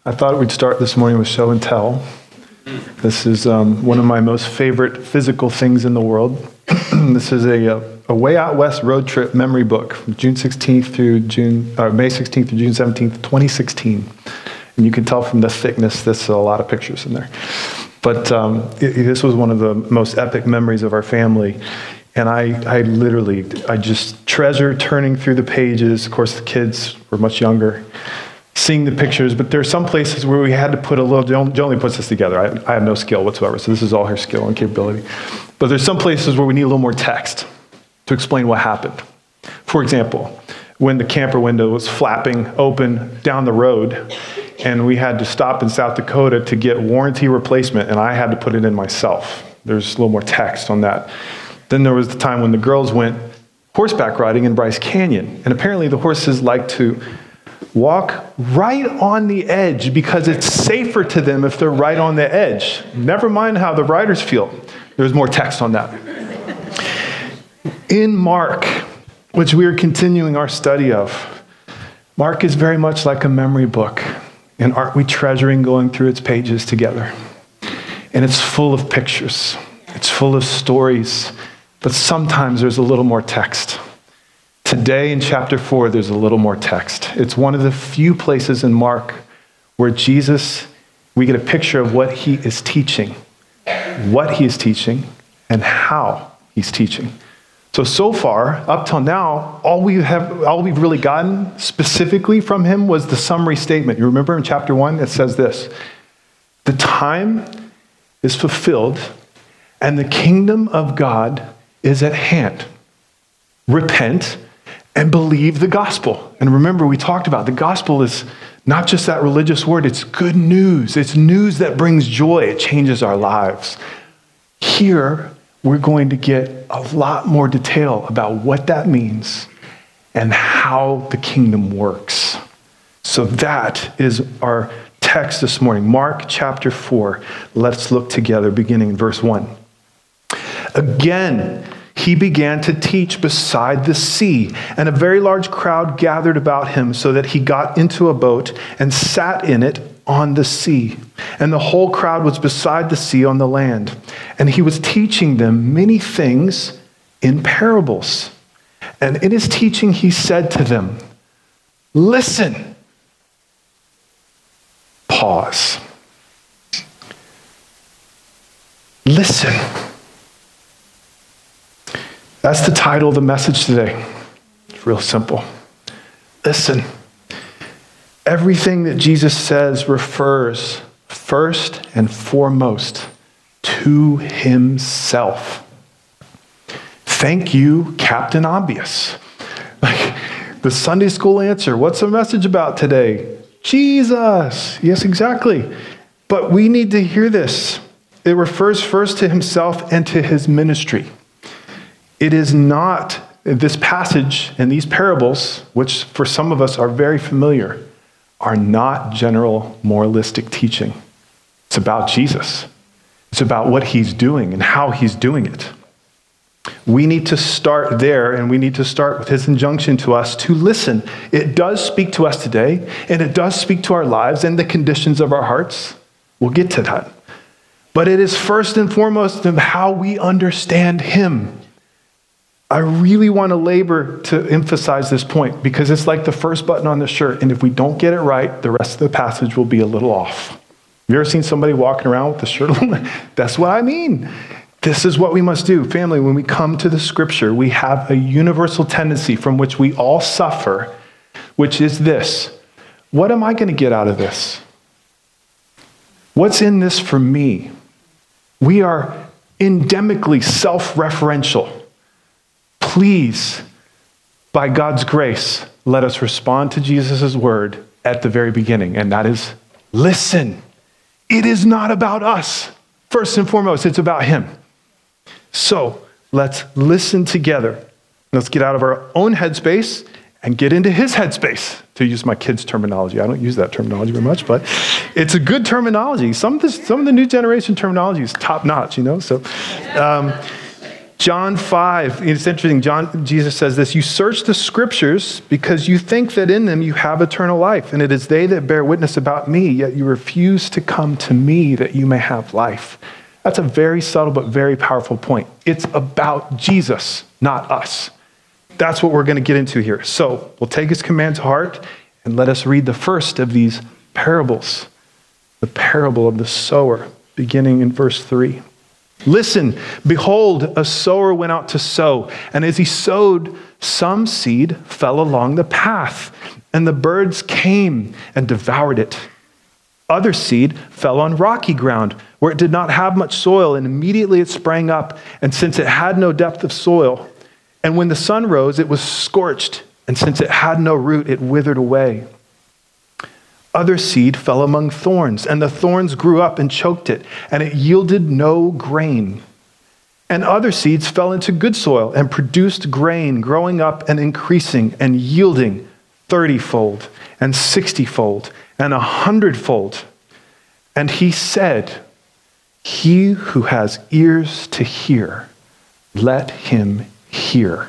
I thought we'd start this morning with show and tell. This is one of my most favorite physical things in the world. This is a Way Out West road trip memory book from May 16th through June 17th, 2016. And you can tell from the thickness, there's a lot of pictures in there. But this was one of the most epic memories of our family. And I just treasure turning through the pages. Of course, the kids were much younger, seeing the pictures, but there are some places where we had to put a little, Jolene puts this together. I have no skill whatsoever, so this is all her skill and capability. But there's some places where we need a little more text to explain what happened. For example, when the camper window was flapping open down the road, and we had to stop in South Dakota to get warranty replacement, and I had to put it in myself. There's a little more text on that. Then there was the time when the girls went horseback riding in Bryce Canyon, and apparently the horses like to walk right on the edge because it's safer to them if they're right on the edge. Never mind how the riders feel. There's more text on that. In Mark, which we are continuing our study of, Mark is very much like a memory book. And aren't we treasuring going through its pages together? And it's full of pictures. It's full of stories. But sometimes there's a little more text. Today in chapter 4, there's a little more text. It's one of the few places in Mark where Jesus, we get a picture of what he is teaching, and how he's teaching. So far, up till now, all we've really gotten specifically from him was the summary statement. You remember in chapter 1, it says this: the time is fulfilled and the kingdom of God is at hand. Repent and believe the gospel. And remember, we talked about the gospel is not just that religious word, it's good news. It's news that brings joy. It changes our lives. Here, we're going to get a lot more detail about what that means and how the kingdom works. So that is our text this morning. Mark chapter 4. Let's look together, beginning in verse 1. Again, he began to teach beside the sea, and a very large crowd gathered about him, so that he got into a boat and sat in it on the sea. And the whole crowd was beside the sea on the land. And he was teaching them many things in parables. And in his teaching, he said to them, listen. Pause. Listen. That's the title of the message today. It's real simple. Listen. Everything that Jesus says refers first and foremost to himself. Thank you, Captain Obvious. Like the Sunday school answer, what's the message about today? Jesus. Yes, exactly. But we need to hear this. It refers first to himself and to his ministry. It is not this passage and these parables, which for some of us are very familiar, are not general moralistic teaching. It's about Jesus. It's about what he's doing and how he's doing it. We need to start there, and we need to start with his injunction to us to listen. It does speak to us today, and it does speak to our lives and the conditions of our hearts. We'll get to that. But it is first and foremost of how we understand him. I really want to labor to emphasize this point because it's like the first button on the shirt, and if we don't get it right, the rest of the passage will be a little off. Have you ever seen somebody walking around with the shirt on? That's what I mean. This is what we must do. Family, when we come to the scripture, we have a universal tendency from which we all suffer, which is this. What am I going to get out of this? What's in this for me? We are endemically self-referential. Please, by God's grace, let us respond to Jesus' word at the very beginning, and that is, listen. It is not about us. First and foremost, it's about him. So let's listen together. Let's get out of our own headspace and get into his headspace, to use my kids' terminology. I don't use that terminology very much, but it's a good terminology. Some of the new generation terminology is top notch, So John 5, it's interesting. Jesus says this, you search the scriptures because you think that in them you have eternal life, and it is they that bear witness about me, yet you refuse to come to me that you may have life. That's a very subtle but very powerful point. It's about Jesus, not us. That's what we're going to get into here. So we'll take his command to heart and let us read the first of these parables, the parable of the sower, beginning in verse 3. Listen, behold, a sower went out to sow, and as he sowed, some seed fell along the path, and the birds came and devoured it. Other seed fell on rocky ground, where it did not have much soil, and immediately it sprang up, and since it had no depth of soil, and when the sun rose, it was scorched, and since it had no root, it withered away. Other seed fell among thorns, and the thorns grew up and choked it, and it yielded no grain. And other seeds fell into good soil and produced grain, growing up and increasing and yielding 30-fold and 60-fold and 100-fold. And he said, he who has ears to hear, let him hear.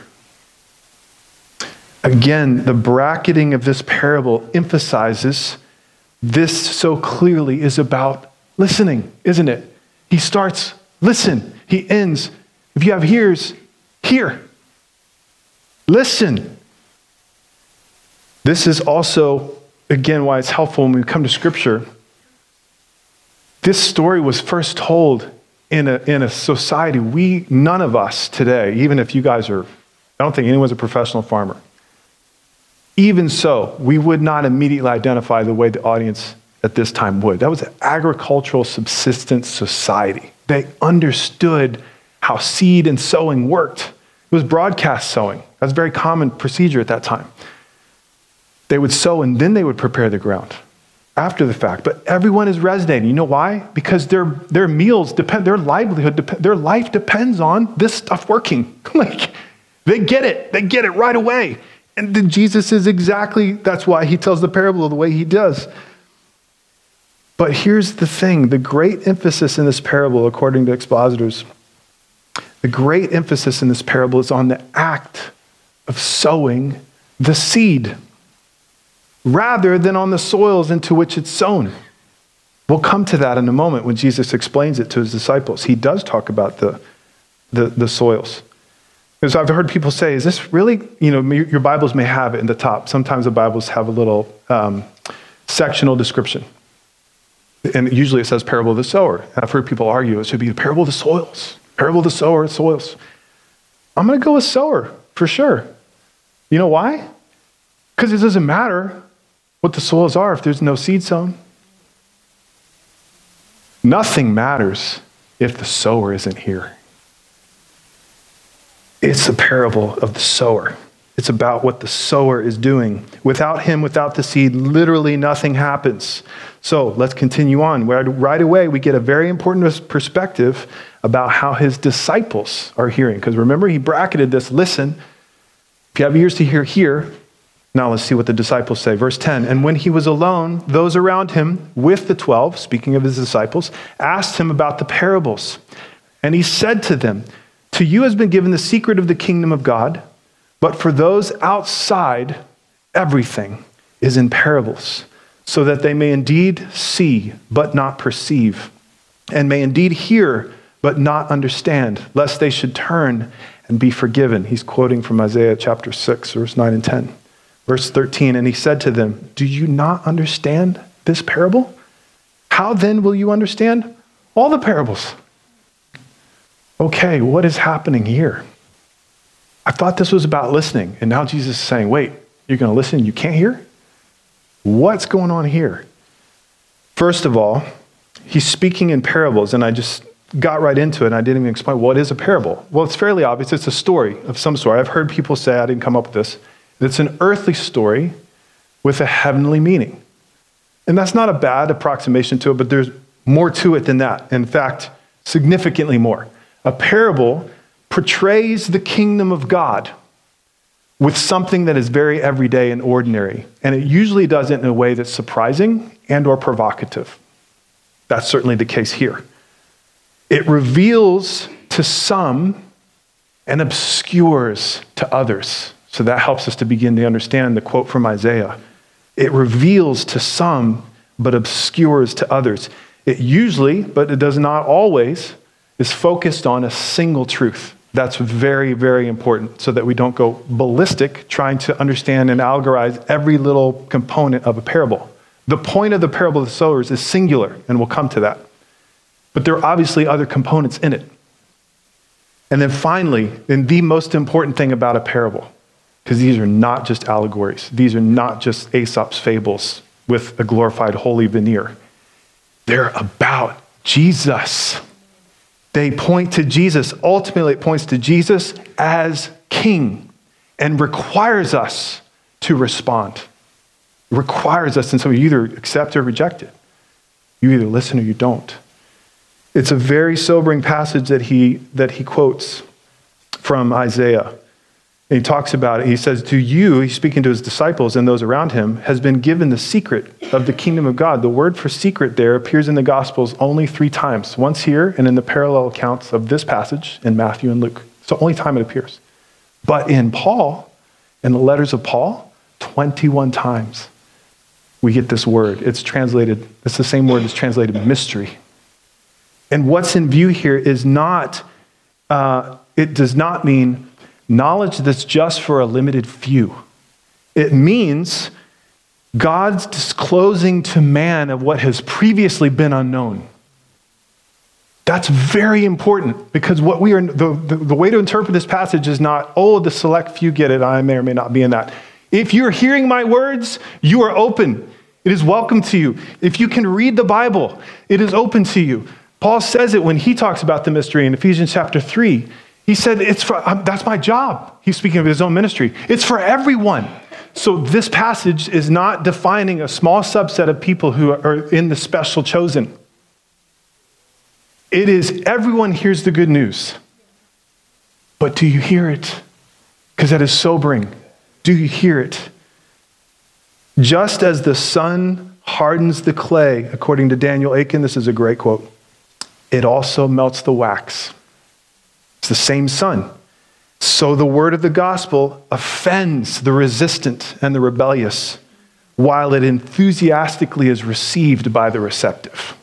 Again, the bracketing of this parable emphasizes this so clearly is about listening, isn't it? He starts, listen. He ends, if you have ears, hear. Listen. This is also, again, why it's helpful when we come to Scripture. This story was first told in a society, none of us today, even if you guys are, I don't think anyone's a professional farmer. Even so, we would not immediately identify the way the audience at this time would. That was an agricultural subsistence society. They understood how seed and sowing worked. It was broadcast sowing. That was a very common procedure at that time. They would sow and then they would prepare the ground after the fact. But everyone is resonating. You know why? Because their meals depend, their livelihood, their life depends on this stuff working. Like, they get it. They get it right away. And then Jesus is that's why he tells the parable the way he does. But here's the thing, the great emphasis in this parable, according to expositors, the great emphasis in this parable is on the act of sowing the seed, rather than on the soils into which it's sown. We'll come to that in a moment when Jesus explains it to his disciples. He does talk about the soils. Because I've heard people say, is this really, your Bibles may have it in the top. Sometimes the Bibles have a little sectional description. And usually it says parable of the sower. And I've heard people argue it should be the parable of the soils. Parable of the sower, soils. I'm going to go with sower for sure. You know why? Because it doesn't matter what the soils are if there's no seed sown. Nothing matters if the sower isn't here. It's a parable of the sower. It's about what the sower is doing. Without him, without the seed, literally nothing happens. So let's continue on. Right away, we get a very important perspective about how his disciples are hearing. Because remember, he bracketed this, listen, if you have ears to hear, hear. Now let's see what the disciples say. Verse 10, and when he was alone, those around him with the 12, speaking of his disciples, asked him about the parables. And he said to them, to you has been given the secret of the kingdom of God, but for those outside, everything is in parables, so that they may indeed see, but not perceive, and may indeed hear, but not understand, lest they should turn and be forgiven. He's quoting from Isaiah chapter 6, verse 9 and 10. Verse 13, and he said to them, do you not understand this parable? How then will you understand all the parables? Okay, what is happening here? I thought this was about listening, and now Jesus is saying, wait, you're going to listen, you can't hear? What's going on here? First of all, he's speaking in parables, and I just got right into it, and I didn't even explain what is a parable. Well, it's fairly obvious. It's a story of some sort. I've heard people say, I didn't come up with this, it's an earthly story with a heavenly meaning. And that's not a bad approximation to it, but there's more to it than that. In fact, significantly more. A parable portrays the kingdom of God with something that is very everyday and ordinary. And it usually does it in a way that's surprising and or provocative. That's certainly the case here. It reveals to some and obscures to others. So that helps us to begin to understand the quote from Isaiah. It reveals to some, but obscures to others. It usually, but it does not always, is focused on a single truth. That's very, very important so that we don't go ballistic trying to understand and allegorize every little component of a parable. The point of the parable of the sowers is singular, and we'll come to that. But there are obviously other components in it. And then finally, and the most important thing about a parable, because these are not just allegories. These are not just Aesop's fables with a glorified holy veneer. They're about Jesus. They point to Jesus. Ultimately, it points to Jesus as King and requires us to respond. It requires us, and so you either accept or reject it. You either listen or you don't. It's a very sobering passage that he quotes from Isaiah. And he talks about it. He says, to you, he's speaking to his disciples and those around him, has been given the secret of the kingdom of God. The word for secret there appears in the Gospels only 3 times. Once here and in the parallel accounts of this passage in Matthew and Luke. It's the only time it appears. But in Paul, in the letters of Paul, 21 times we get this word. It's the same word that's translated mystery. And what's in view here is not, it does not mean knowledge that's just for a limited few. It means God's disclosing to man of what has previously been unknown. That's very important because what we are, the way to interpret this passage is not, oh, the select few get it, I may or may not be in that. If you're hearing my words, you are open. It is welcome to you. If you can read the Bible, it is open to you. Paul says it when he talks about the mystery in Ephesians chapter 3. He said, that's my job. He's speaking of his own ministry. It's for everyone. So this passage is not defining a small subset of people who are in the special chosen. It is everyone hears the good news. But do you hear it? Because that is sobering. Do you hear it? Just as the sun hardens the clay, according to Daniel Aiken, this is a great quote, it also melts the wax. It's the same sun. So the word of the gospel offends the resistant and the rebellious, while it enthusiastically is received by the receptive.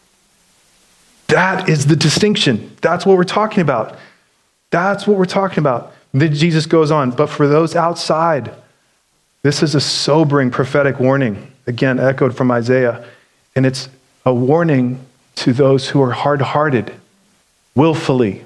That is the distinction. That's what we're talking about. That's what we're talking about. And then Jesus goes on, but for those outside, this is a sobering prophetic warning, again, echoed from Isaiah. And it's a warning to those who are hard-hearted, willfully.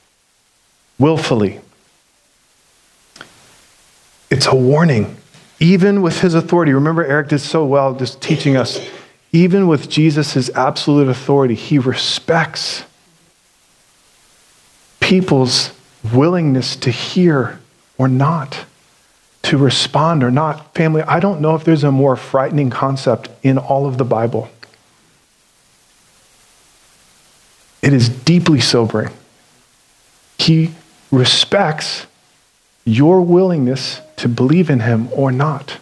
It's a warning. Even with his authority, remember Eric did so well just teaching us, even with Jesus' absolute authority, he respects people's willingness to hear or not, to respond or not. Family, I don't know if there's a more frightening concept in all of the Bible. It is deeply sobering. He respects your willingness to believe in him or not.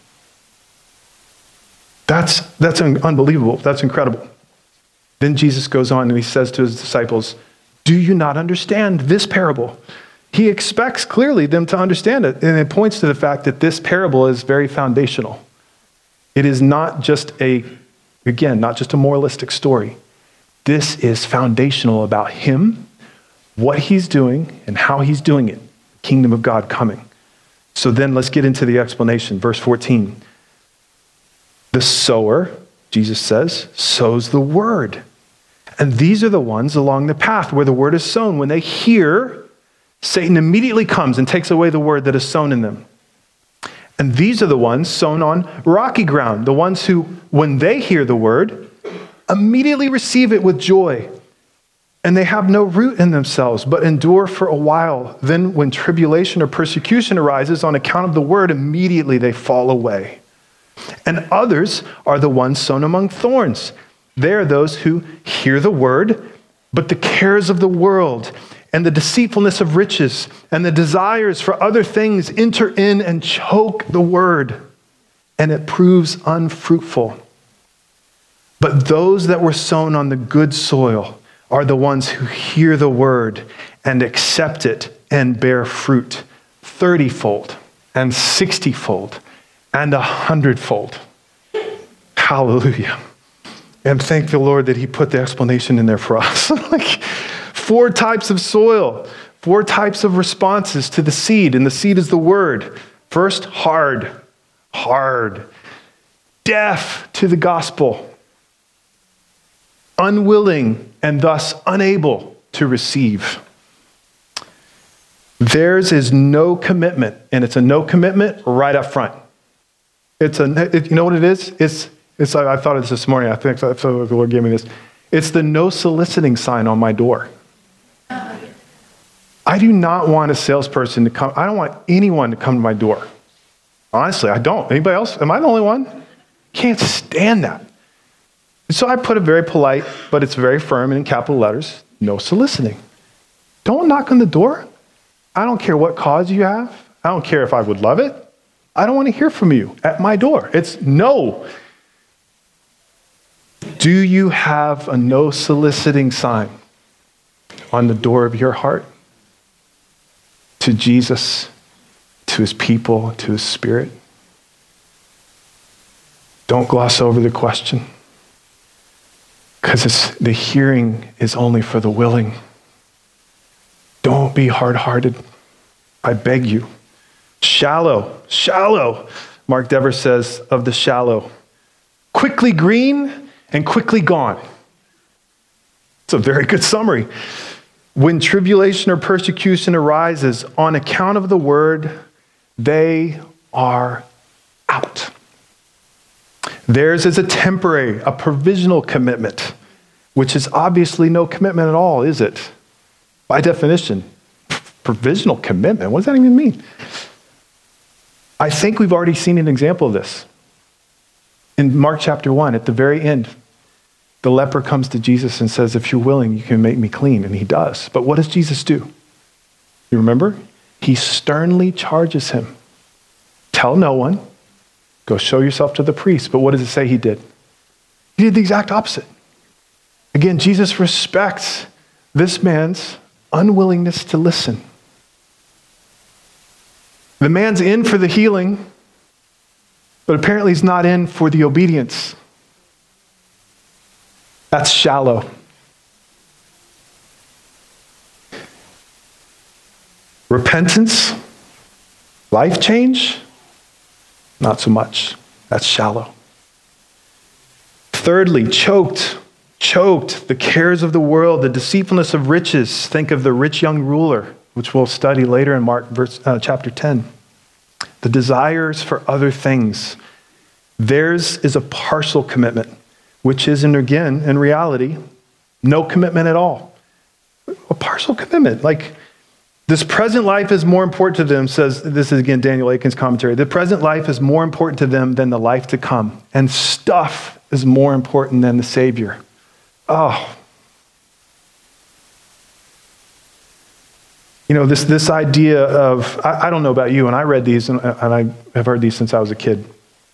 That's unbelievable. That's incredible. Then Jesus goes on and he says to his disciples, do you not understand this parable? He expects clearly them to understand it. And it points to the fact that this parable is very foundational. It is not just not just a moralistic story. This is foundational about him, what he's doing, and how he's doing it. The kingdom of God coming. So then let's get into the explanation. Verse 14. The sower, Jesus says, sows the word. And these are the ones along the path where the word is sown. When they hear, Satan immediately comes and takes away the word that is sown in them. And these are the ones sown on rocky ground, the ones who, when they hear the word, immediately receive it with joy. And they have no root in themselves, but endure for a while. Then when tribulation or persecution arises on account of the word, immediately they fall away. And others are the ones sown among thorns. They are those who hear the word, but the cares of the world and the deceitfulness of riches and the desires for other things enter in and choke the word, and it proves unfruitful. But those that were sown on the good soil are the ones who hear the word and accept it and bear fruit 30-fold and 60-fold and 100-fold. Hallelujah. And thank the Lord that he put the explanation in there for us. Like 4 types of soil, 4 types of responses to the seed, and the seed is the word. First, hard, deaf to the gospel, unwilling and thus unable to receive. Theirs is no commitment, and it's a no commitment right up front. You know what it is? It's I thought of this morning. I think the Lord gave me this. It's the no soliciting sign on my door. I do not want a salesperson to come. I don't want anyone to come to my door. Honestly, I don't. Anybody else? Am I the only one? Can't stand that. So I put it very polite, but it's very firm and in capital letters, no soliciting. Don't knock on the door. I don't care what cause you have. I don't care if I would love it. I don't want to hear from you at my door. It's no. Do you have a no soliciting sign on the door of your heart to Jesus, to his people, to his Spirit? Don't gloss over the question, because the hearing is only for the willing. Don't be hard-hearted. I beg you. Shallow. Mark Dever says of the shallow, quickly green and quickly gone. It's a very good summary. When tribulation or persecution arises on account of the word, they are out. Theirs is a temporary, a provisional commitment, which is obviously no commitment at all, is it? By definition, provisional commitment. What does that even mean? I think we've already seen an example of this. In Mark chapter 1, at the very end, the leper comes to Jesus and says, if you're willing, you can make me clean. And he does. But what does Jesus do? You remember? He sternly charges him. Tell no one. Go show yourself to the priest. But what does it say he did? He did the exact opposite. Again, Jesus respects this man's unwillingness to listen. The man's in for the healing, but apparently he's not in for the obedience. That's shallow. Repentance, life change, not so much. That's shallow. Thirdly, choked. The cares of the world, the deceitfulness of riches. Think of the rich young ruler, which we'll study later in Mark chapter 10. The desires for other things. Theirs is a partial commitment, which is, in reality, no commitment at all. A partial commitment. Like, this present life is more important to them, says, this is again Daniel Aiken's commentary. The present life is more important to them than the life to come. And stuff is more important than the Savior. Oh. You know, this idea of, I don't know about you, and I read these, and I have heard these since I was a kid.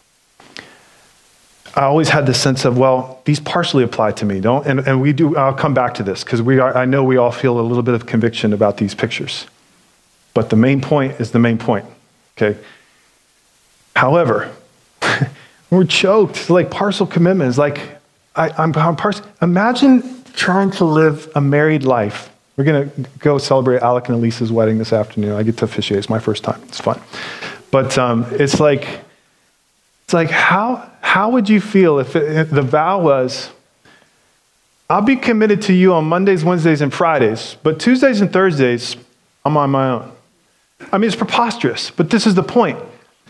I always had this sense of, well, these partially apply to me, don't? And we do, I'll come back to this, because I know we all feel a little bit of conviction about these pictures. But the main point is the main point, okay? However, we're choked. It's like partial commitment. It's like, I'm partial. Imagine trying to live a married life. We're going to go celebrate Alec and Elisa's wedding this afternoon. I get to officiate. It's my first time. It's fun. But it's like how would you feel if the vow was, I'll be committed to you on Mondays, Wednesdays, and Fridays, but Tuesdays and Thursdays, I'm on my own. I mean, it's preposterous, but this is the point.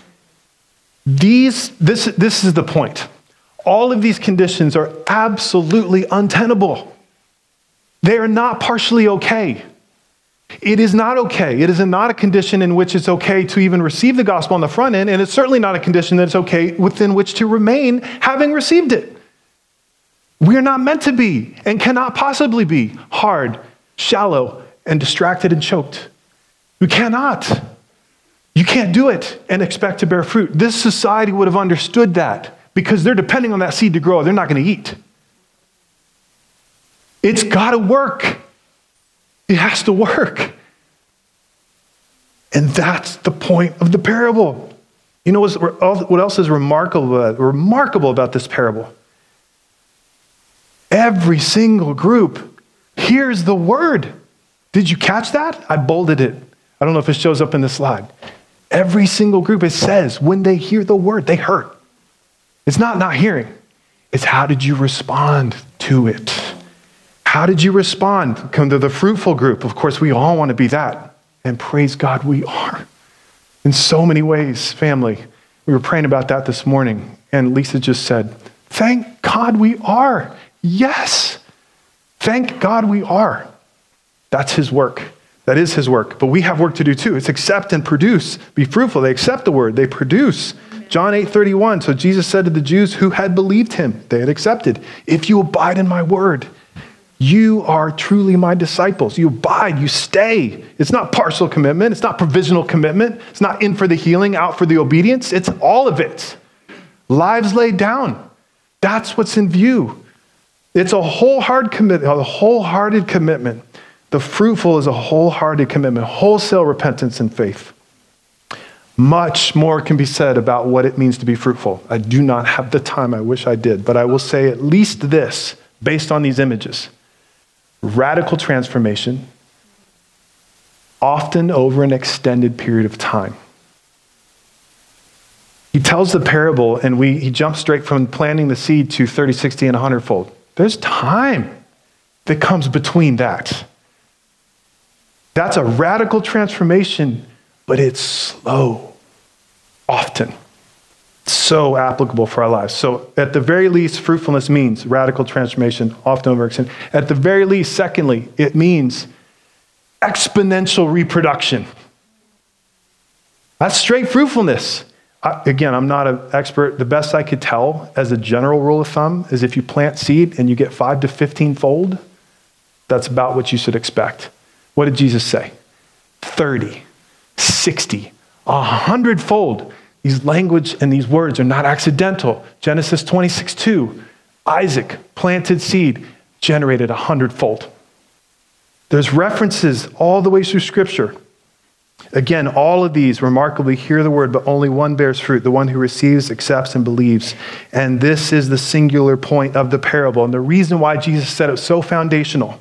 This is the point. All of these conditions are absolutely untenable. They are not partially okay. It is not okay. It is not a condition in which it's okay to even receive the gospel on the front end, and it's certainly not a condition that it's okay within which to remain having received it. We are not meant to be and cannot possibly be hard, shallow, and distracted and choked. We cannot. You can't do it and expect to bear fruit. This society would have understood that because they're depending on that seed to grow. They're not going to eat. It's got to work. It has to work. And that's the point of the parable. You know what else is remarkable about this parable? Every single group hears the word. Did you catch that? I bolded it. I don't know if it shows up in the slide. Every single group, it says, when they hear the word, they hurt. It's not hearing. It's how did you respond to it? How did you respond? Come to the fruitful group. Of course, we all want to be that. And praise God, we are. In so many ways, family. We were praying about that this morning. And Lisa just said, thank God we are. Yes. Thank God we are. That's his work. That is his work. But we have work to do too. It's accept and produce. Be fruitful. They accept the word. They produce. John 8:31. So Jesus said to the Jews who had believed him, they had accepted, if you abide in my word, you are truly my disciples. You abide, you stay. It's not partial commitment. It's not provisional commitment. It's not in for the healing, out for the obedience. It's all of it. Lives laid down. That's what's in view. It's a wholehearted commitment. The fruitful is a wholehearted commitment, wholesale repentance and faith. Much more can be said about what it means to be fruitful. I do not have the time. I wish I did. But I will say at least this, based on these images. Radical transformation, often over an extended period of time. He tells the parable, and he jumps straight from planting the seed to 30, 60, and 100-fold. There's time that comes between that. That's a radical transformation, but it's slow, often. So applicable for our lives. So at the very least, fruitfulness means radical transformation, often overextended. At the very least, secondly, it means exponential reproduction. That's straight fruitfulness. Again, I'm not an expert. The best I could tell as a general rule of thumb is if you plant seed and you get 5 to 15-fold, that's about what you should expect. What did Jesus say? 30, 60, 100-fold. These language and these words are not accidental. Genesis 26:2, Isaac planted seed, generated 100-fold. There's references all the way through Scripture. Again, all of these remarkably hear the word, but only one bears fruit, the one who receives, accepts, and believes. And this is the singular point of the parable. And the reason why Jesus said it was so foundational.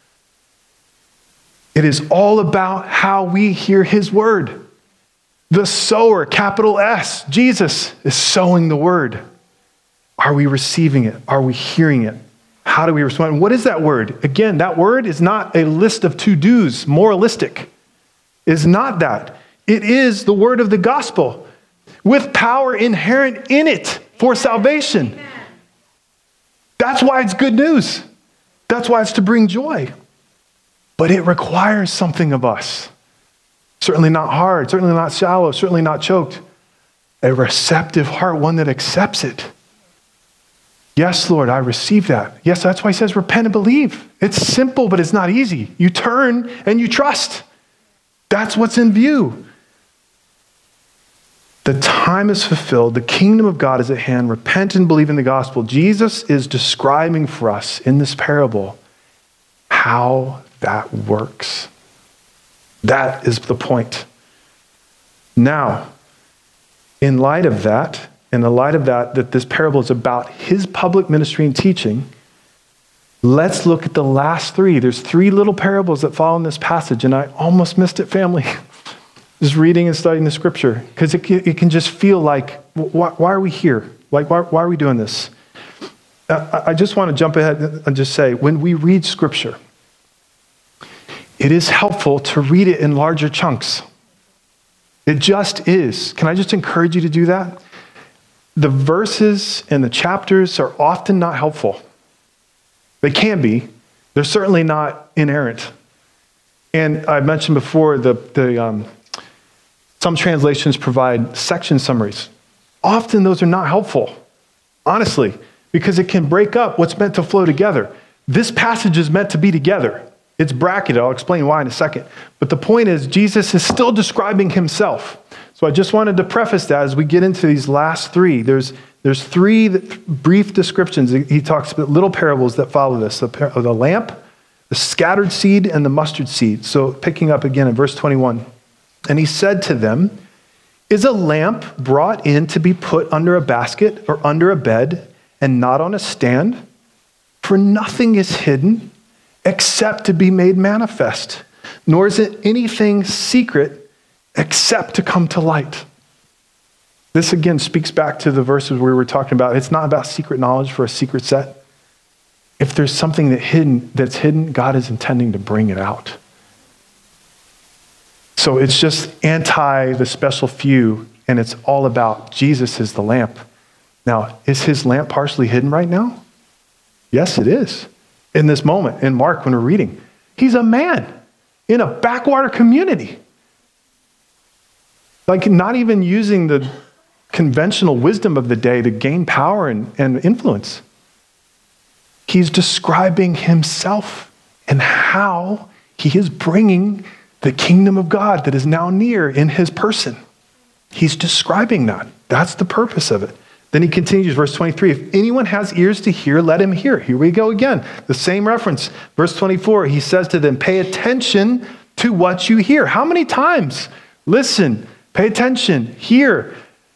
It is all about how we hear his word. The sower, capital S, Jesus, is sowing the word. Are we receiving it? Are we hearing it? How do we respond? What is that word? Again, that word is not a list of to-dos, moralistic. It's not that. It is the word of the gospel with power inherent in it for salvation. That's why it's good news. That's why it's to bring joy. But it requires something of us. Certainly not hard, certainly not shallow, certainly not choked. A receptive heart, one that accepts it. Yes, Lord, I receive that. Yes, that's why he says repent and believe. It's simple, but it's not easy. You turn and you trust. That's what's in view. The time is fulfilled. The kingdom of God is at hand. Repent and believe in the gospel. Jesus is describing for us in this parable how that works. That is the point. Now, in light of that, that this parable is about his public ministry and teaching, let's look at the last three. There's three little parables that follow in this passage, and I almost missed it, family. Just reading and studying the scripture, because it can just feel like, why are we here? Like, why are we doing this? I just want to jump ahead and just say, when we read scripture, it is helpful to read it in larger chunks. It just is. Can I just encourage you to do that? The verses and the chapters are often not helpful. They can be. They're certainly not inerrant. And I mentioned before, some translations provide section summaries. Often those are not helpful, honestly, because it can break up what's meant to flow together. This passage is meant to be together. It's bracketed. I'll explain why in a second. But the point is, Jesus is still describing himself. So I just wanted to preface that as we get into these last three. There's three brief descriptions. He talks about little parables that follow this. The lamp, the scattered seed, and the mustard seed. So picking up again in verse 21. And he said to them, is a lamp brought in to be put under a basket or under a bed and not on a stand? For nothing is hidden except to be made manifest, nor is it anything secret except to come to light. This again speaks back to the verses we were talking about. It's not about secret knowledge for a secret set. If there's something that's hidden, God is intending to bring it out. So it's just anti the special few, and it's all about Jesus is the lamp. Now, is his lamp partially hidden right now? Yes, it is. In this moment, in Mark, when we're reading, he's a man in a backwater community. Like not even using the conventional wisdom of the day to gain power and influence. He's describing himself and how he is bringing the kingdom of God that is now near in his person. He's describing that. That's the purpose of it. Then he continues, verse 23, if anyone has ears to hear, let him hear. Here we go again, the same reference. Verse 24, he says to them, pay attention to what you hear. How many times? Listen, pay attention, hear.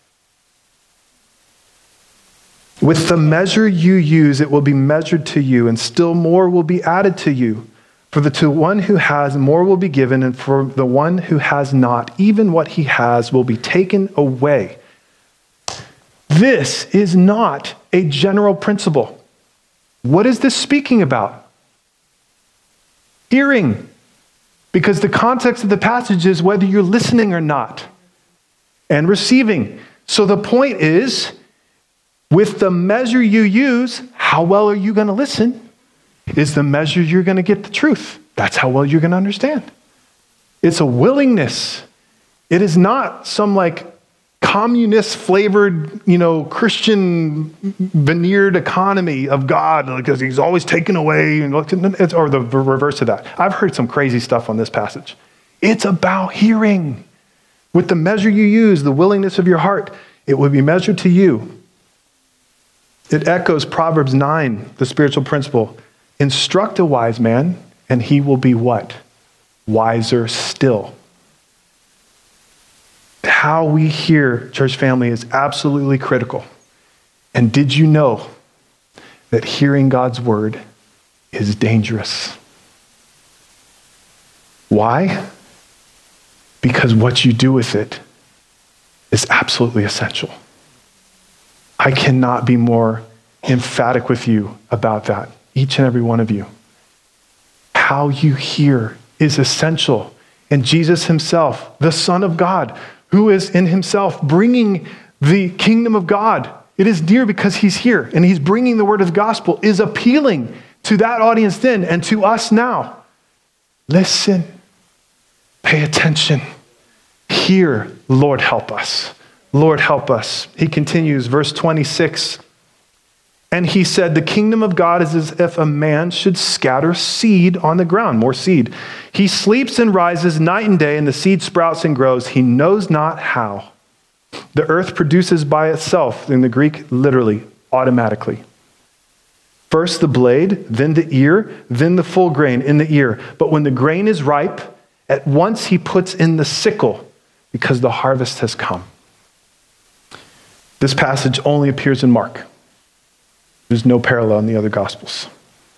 With the measure you use, it will be measured to you, and still more will be added to you. For to one who has, more will be given, and for the one who has not, even what he has will be taken away. This is not a general principle. What is this speaking about? Hearing. Because the context of the passage is whether you're listening or not, and receiving. So the point is, with the measure you use, how well are you going to listen? Is the measure you're going to get the truth. That's how well you're going to understand. It's a willingness. It is not some like communist flavored, Christian veneered economy of God because he's always taken away, or the reverse of that. I've heard some crazy stuff on this passage. It's about hearing. With the measure you use, the willingness of your heart, it will be measured to you. It echoes Proverbs 9, the spiritual principle. Instruct a wise man, and he will be what? Wiser still. How we hear, church family, is absolutely critical. And did you know that hearing God's word is dangerous? Why? Because what you do with it is absolutely essential. I cannot be more emphatic with you about that, each and every one of you. How you hear is essential. And Jesus himself, the Son of God, who is in himself bringing the kingdom of God, it is near because he's here and he's bringing the word of the gospel, is appealing to that audience then and to us now. Listen, pay attention, hear, Lord help us. Lord, help us. He continues, verse 26. And he said, the kingdom of God is as if a man should scatter seed on the ground, more seed. He sleeps and rises night and day, and the seed sprouts and grows. He knows not how. The earth produces by itself, in the Greek, literally, automatically. First the blade, then the ear, then the full grain in the ear. But when the grain is ripe, at once he puts in the sickle, because the harvest has come. This passage only appears in Mark. There's no parallel in the other Gospels.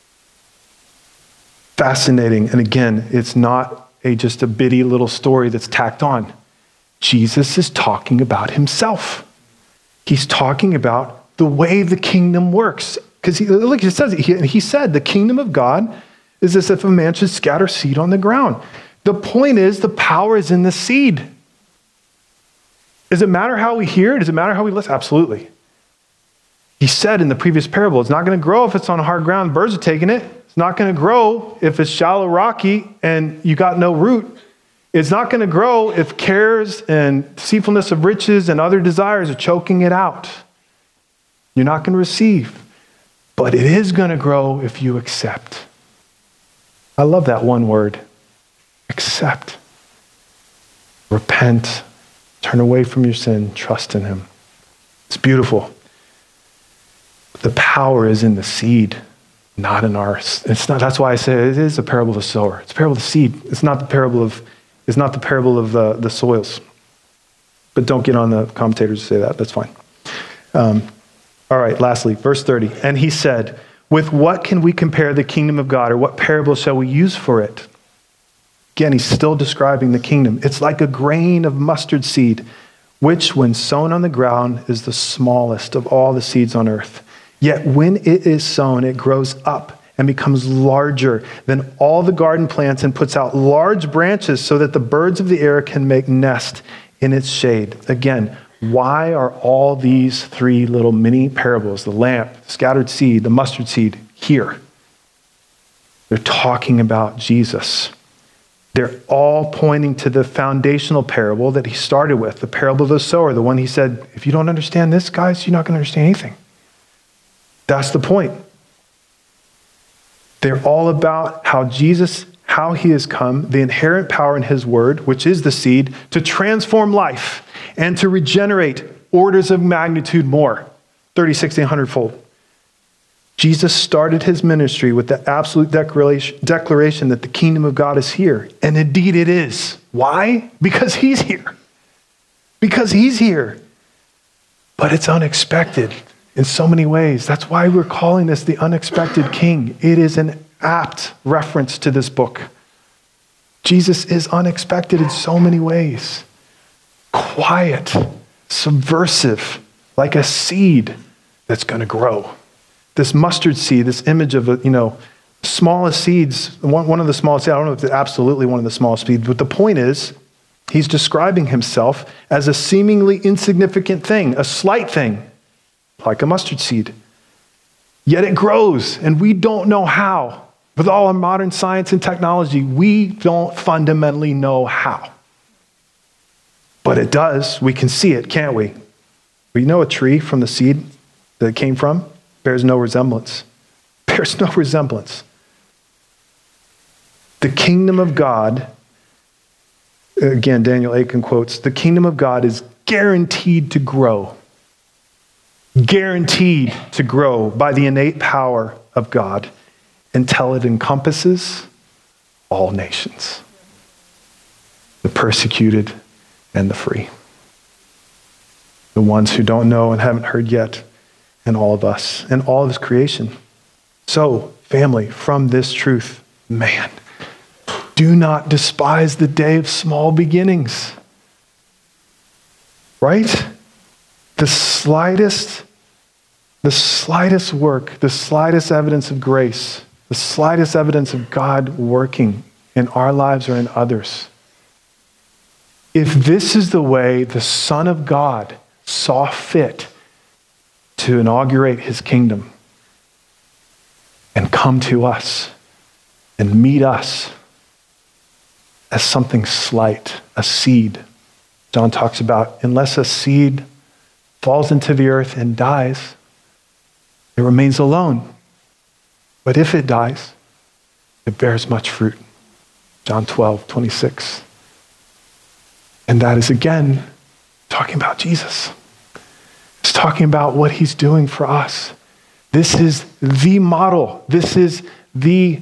Fascinating. And again, it's not just a bitty little story that's tacked on. Jesus is talking about himself. He's talking about the way the kingdom works. Because look, it says, he said, the kingdom of God is as if a man should scatter seed on the ground. The point is, the power is in the seed. Does it matter how we hear? Does it matter how we listen? Absolutely. He said in the previous parable, it's not going to grow if it's on hard ground. Birds are taking it. It's not going to grow if it's shallow, rocky, and you got no root. It's not going to grow if cares and deceitfulness of riches and other desires are choking it out. You're not going to receive. But it is going to grow if you accept. I love that one word. Accept. Repent. Turn away from your sin, trust in him. It's beautiful. The power is in the seed, not in ours. It's not. That's why I say it is a parable of the sower. It's a parable of the seed. It's not the parable of is not the parable of the soils. But don't get on the commentators to say that. That's fine. All right, lastly, verse 30. And he said, with what can we compare the kingdom of God, or what parable shall we use for it? Again, he's still describing the kingdom. It's like a grain of mustard seed, which when sown on the ground is the smallest of all the seeds on earth. Yet when it is sown, it grows up and becomes larger than all the garden plants and puts out large branches so that the birds of the air can make nest in its shade. Again, why are all these three little mini parables, the lamp, the scattered seed, the mustard seed, here? They're talking about Jesus. They're all pointing to the foundational parable that he started with, the parable of the sower, the one he said, if you don't understand this, guys, you're not going to understand anything. That's the point. They're all about how Jesus, how he has come, the inherent power in his word, which is the seed, to transform life and to regenerate orders of magnitude more, 30, 60, 100-fold. Jesus started his ministry with the absolute declaration that the kingdom of God is here. And indeed it is. Why? Because he's here. Because he's here. But it's unexpected in so many ways. That's why we're calling this the unexpected king. It is an apt reference to this book. Jesus is unexpected in so many ways. Quiet, subversive, like a seed that's going to grow. This mustard seed, this image of smallest seeds, one of the smallest seeds, I don't know if it's absolutely one of the smallest seeds, but the point is, he's describing himself as a seemingly insignificant thing, a slight thing, like a mustard seed. Yet it grows, and we don't know how. With all our modern science and technology, we don't fundamentally know how. But it does. We can see it, can't we? We know a tree from the seed that it came from bears no resemblance. Bears no resemblance. The kingdom of God, again, Daniel Aiken quotes, the kingdom of God is guaranteed to grow. Guaranteed to grow by the innate power of God until it encompasses all nations. The persecuted and the free. The ones who don't know and haven't heard yet, and all of us, and all of his creation. So, family, from this truth, man, do not despise the day of small beginnings. Right? The slightest work, the slightest evidence of grace, the slightest evidence of God working in our lives or in others. If this is the way the Son of God saw fit to inaugurate his kingdom and come to us and meet us as something slight, a seed. John talks about, unless a seed falls into the earth and dies, it remains alone. But if it dies, it bears much fruit. John 12:26. And that is again talking about Jesus. It's talking about what he's doing for us. This is the model. This is the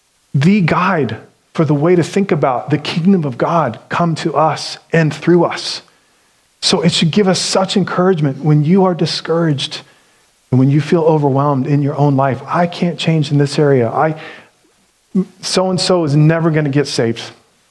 guide for the way to think about the kingdom of God come to us and through us. So it should give us such encouragement when you are discouraged and when you feel overwhelmed in your own life. I can't change in this area. So-and-so is never going to get saved.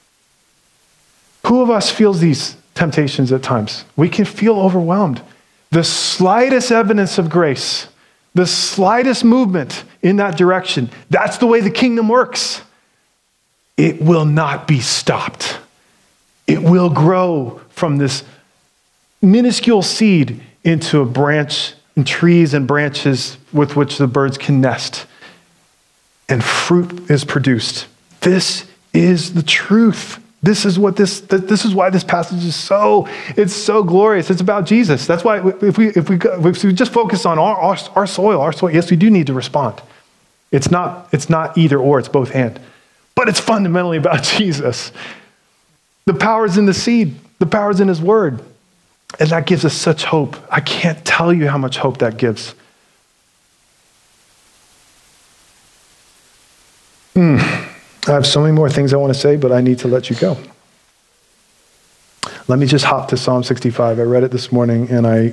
Who of us feels these temptations at times? We can feel overwhelmed. The slightest evidence of grace, the slightest movement in that direction, that's the way the kingdom works. It will not be stopped. It will grow from this minuscule seed into a branch and trees and branches with which the birds can nest. And fruit is produced. This is the truth. This is why this passage is it's so glorious. It's about Jesus. That's why if we just focus on our soil, yes, we do need to respond. It's not either or, it's both and. But it's fundamentally about Jesus. The power's in the seed. The power's in his word. And that gives us such hope. I can't tell you how much hope that gives. I have so many more things I want to say, but I need to let you go. Let me just hop to Psalm 65. I read it this morning, and I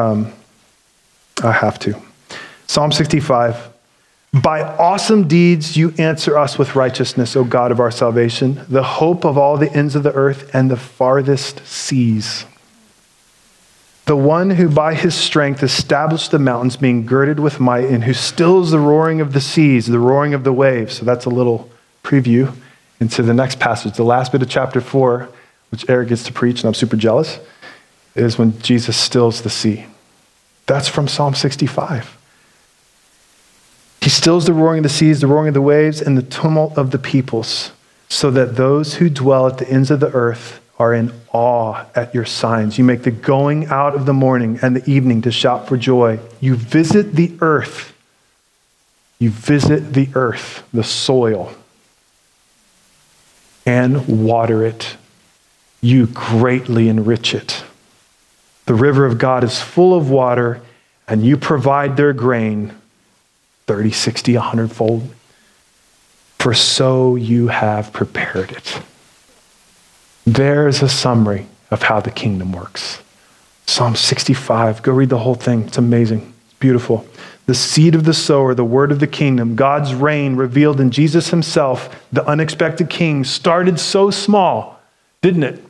have to. Psalm 65. By awesome deeds you answer us with righteousness, O God of our salvation, the hope of all the ends of the earth and the farthest seas. The one who by his strength established the mountains, being girded with might, and who stills the roaring of the seas, the roaring of the waves. So that's a little preview into the next passage. The last bit of chapter 4, which Eric gets to preach, and I'm super jealous, is when Jesus stills the sea. That's from Psalm 65. He stills the roaring of the seas, the roaring of the waves, and the tumult of the peoples, so that those who dwell at the ends of the earth are in awe at your signs. You make the going out of the morning and the evening to shout for joy. You visit the earth. You visit the earth, the soil, and water it. You greatly enrich it. The river of God is full of water, and you provide their grain 30, 60, 100-fold. For so you have prepared it. There's a summary of how the kingdom works. Psalm 65. Go read the whole thing. It's amazing. It's beautiful. The seed of the sower, the word of the kingdom, God's reign revealed in Jesus himself, the unexpected king, started so small, didn't it?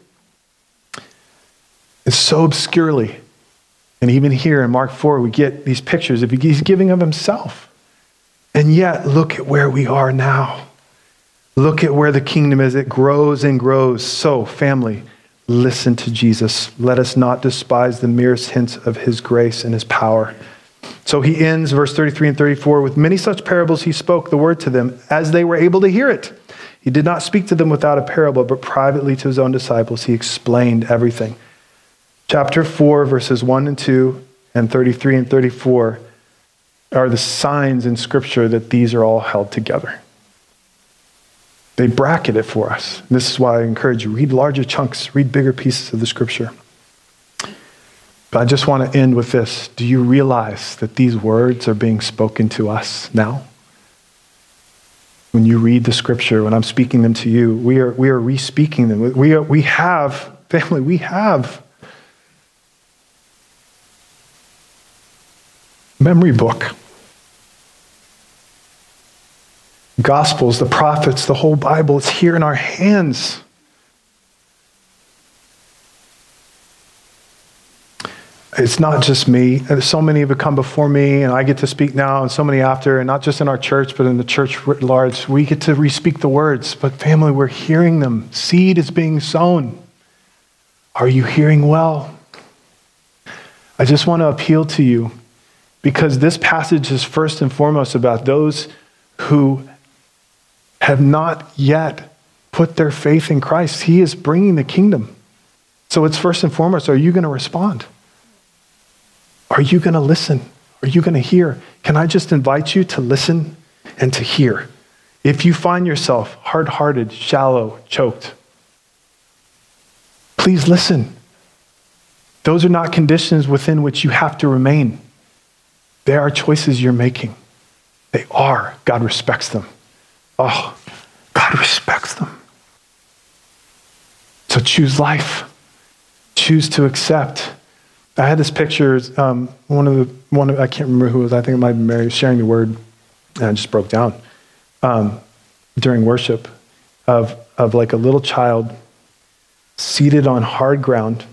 It's so obscurely. And even here in Mark 4, we get these pictures of he's giving of himself. And yet, look at where we are now. Look at where the kingdom is. It grows and grows. So, family, listen to Jesus. Let us not despise the merest hints of his grace and his power. So he ends, verse 33 and 34, with many such parables he spoke the word to them as they were able to hear it. He did not speak to them without a parable, but privately to his own disciples he explained everything. Chapter 4, verses 1 and 2, and 33 and 34 are the signs in Scripture that these are all held together. They bracket it for us. This is why I encourage you, read larger chunks, read bigger pieces of the Scripture. But I just want to end with this. Do you realize that these words are being spoken to us now? When you read the Scripture, when I'm speaking them to you, we are re-speaking them. We have memory book. Gospels, the prophets, the whole Bible, it's here in our hands. It's not just me. So many have come before me, and I get to speak now, and so many after, and not just in our church, but in the church writ large. We get to re-speak the words, but family, we're hearing them. Seed is being sown. Are you hearing well? I just want to appeal to you, because this passage is first and foremost about those who have not yet put their faith in Christ. He is bringing the kingdom. So it's first and foremost, are you going to respond? Are you going to listen? Are you going to hear? Can I just invite you to listen and to hear? If you find yourself hard-hearted, shallow, choked, please listen. Those are not conditions within which you have to remain. They are choices you're making. They are. God respects them. Oh, God respects them. So choose life. Choose to accept. I had this picture, I can't remember who it was, I think it might have been Mary, sharing the word, and I just broke down during worship of like a little child seated on hard ground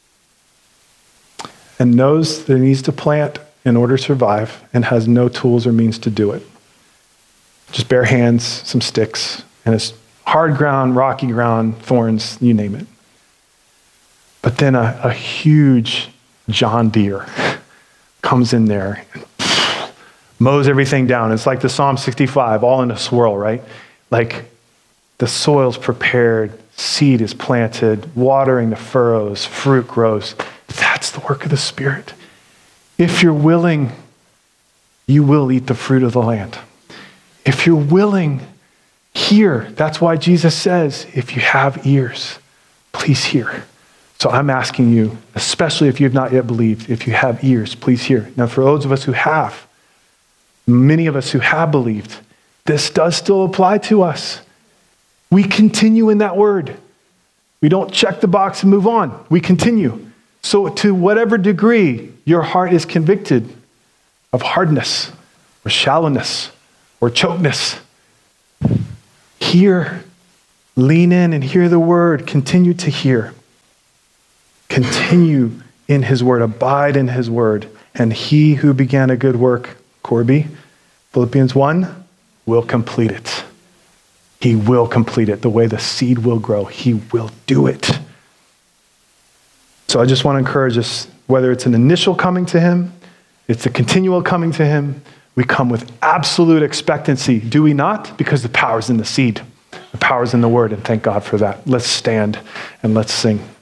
and knows that he needs to plant in order to survive and has no tools or means to do it. Just bare hands, some sticks, and it's hard ground, rocky ground, thorns, you name it. But then a huge John Deere comes in there and mows everything down. It's like the Psalm 65, all in a swirl, right? Like the soil's prepared, seed is planted, watering the furrows, fruit grows. That's the work of the Spirit. If you're willing, you will eat the fruit of the land. If you're willing, hear. That's why Jesus says, if you have ears, please hear. So I'm asking you, especially if you have not yet believed, if you have ears, please hear. Now, for those of us who have, many of us who have believed, this does still apply to us. We continue in that word. We don't check the box and move on. We continue. So to whatever degree your heart is convicted of hardness or shallowness or chokeness, hear, lean in and hear the word. Continue to hear. Continue in his word. Abide in his word. And he who began a good work, Corby, Philippians 1, will complete it. He will complete it. The way the seed will grow, he will do it. So I just want to encourage us, whether it's an initial coming to him, it's a continual coming to him, we come with absolute expectancy, do we not? Because the power's in the seed. The power's in the word, and thank God for that. Let's stand and let's sing.